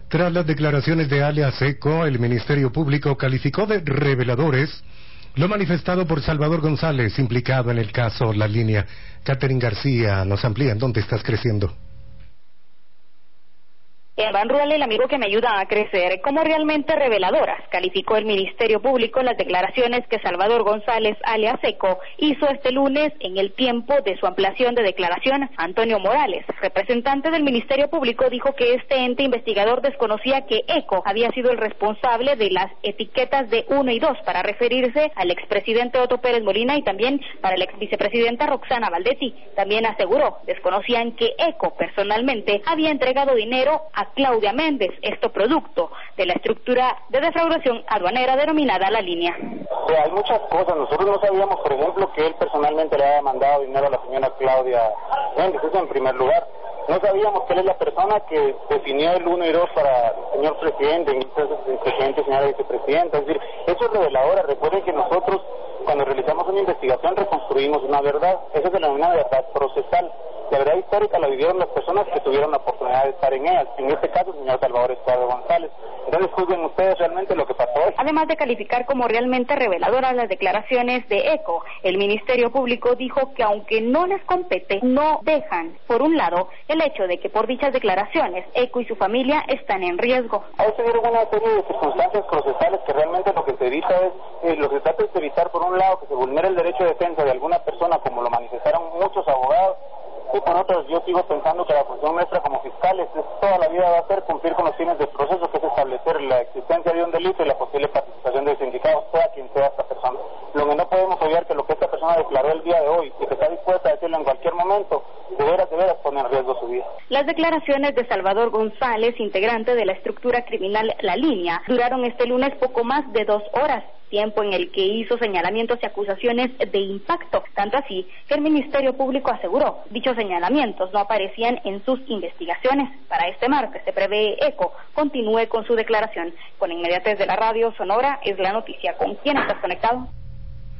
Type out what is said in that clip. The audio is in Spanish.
Tras las declaraciones de alias Eco, el Ministerio Público calificó de reveladores lo manifestado por Salvador González, implicado en el caso La Línea. Catherine García nos amplía en dónde estás creciendo. Van Ruel, el amigo que me ayuda a crecer, como realmente reveladoras, calificó el Ministerio Público las declaraciones que Salvador González, alias Eco, hizo este lunes en el tiempo de su ampliación de declaración. Antonio Morales, representante del Ministerio Público, dijo que este ente investigador desconocía que Eco había sido el responsable de las etiquetas de 1 y 2 para referirse al expresidente Otto Pérez Molina y también para la exvicepresidenta Roxana Valdetti. También aseguró, desconocían que Eco personalmente había entregado dinero a Claudia Méndez, esto producto de la estructura de defraudación aduanera denominada La Línea. Hay muchas cosas, nosotros no sabíamos, por ejemplo, que él personalmente le había mandado dinero a la señora Claudia Méndez, eso en primer lugar. No sabíamos que él es la persona que definió el 1 y 2 para el señor presidente, entonces el presidente y señora vicepresidenta. Es decir, eso es reveladora. Recuerden que nosotros, cuando realizamos una investigación, reconstruimos una verdad. Eso se denomina verdad procesal. La verdad histórica la vivieron las personas que tuvieron la oportunidad de estar en ella. En este caso, el señor Salvador Estuardo González. Entonces, juzguen ustedes realmente lo que pasó hoy. Además de calificar como realmente reveladoras las declaraciones de Eco, el Ministerio Público dijo que aunque no les compete, no dejan, por un lado, el hecho de que por dichas declaraciones, Eco y su familia están en riesgo. Ahí se dieron una serie de circunstancias procesales que realmente lo que se evita es, lo que se trata es de evitar, por un lado, que se vulnere el derecho de defensa de alguna persona, como lo manifestaron muchos abogados, y por otros, yo sigo pensando que la función nuestra como fiscales toda la vida va a ser cumplir con los fines del proceso, que es establecer la existencia de un delito y la posible participación del sindicado, sea quien sea esta persona. Lo que no podemos olvidar que lo que esta persona declaró el día de hoy y que está dispuesta a decirlo en cualquier momento, de veras pone en riesgo su vida. Las declaraciones de Salvador González, integrante de la estructura criminal La Línea, duraron este lunes poco más de 2 horas. Tiempo en el que hizo señalamientos y acusaciones de impacto, tanto así que el Ministerio Público aseguró dichos señalamientos no aparecían en sus investigaciones. Para este martes se prevé Eco continúe con su declaración. Con inmediatez de la radio Sonora es la noticia. ¿Con quién estás conectado?